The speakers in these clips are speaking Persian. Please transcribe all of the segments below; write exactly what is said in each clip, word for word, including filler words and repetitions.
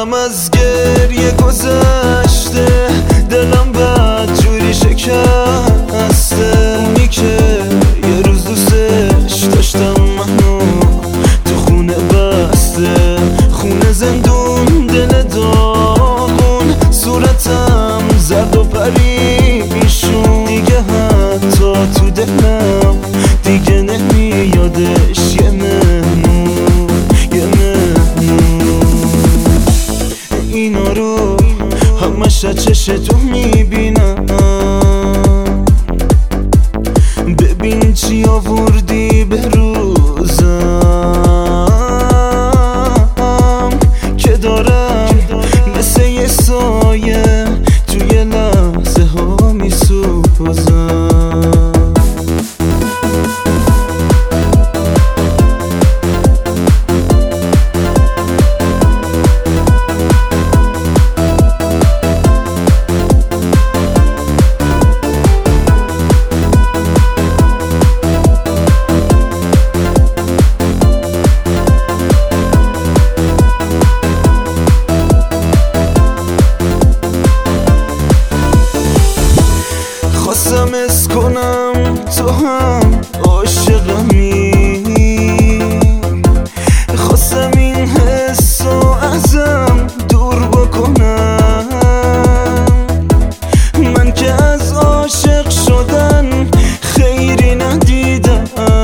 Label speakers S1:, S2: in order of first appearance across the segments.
S1: کارم از گریه گذشته، دلم بد جوری شکسته. اونی که یه روز دوستش داشتم منو تو خونه بسته، خونه زندون دل داغون، صورتم زرد و پریشون. دیگه حتی تو دلم دیگه نمیادش یه مهمون، یه مهمون. اینا رو همش از چشتون میبینم، ببین چی آوردی به روزم، که دارم مثل یه سایه توی لحظه ها میسوزم. خواستم اس کنم تو هم عاشقمی، خواستم این حس رو ازم دور بکنم. من که از عاشق شدن خیری ندیدم،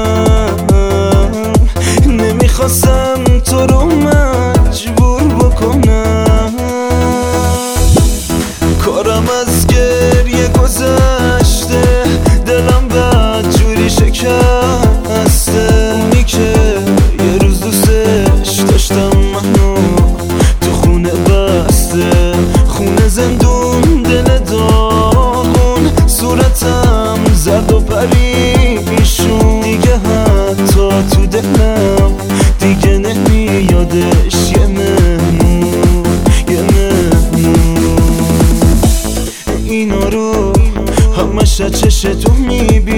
S1: نمیخواستم تو رو مجبور بکنم. کارم از گریه گذشته، دلم بد جوری شکسته. اونی که یه روز دوستش داشتم منو تو خونه بسته، خونه زندون دل داغون، صورتم زرد و پریشون. دیگه حتی تو دلم دیگه نمیادش یه مهمون، یه مهمون. اینا رو همش از چشتون میبینم،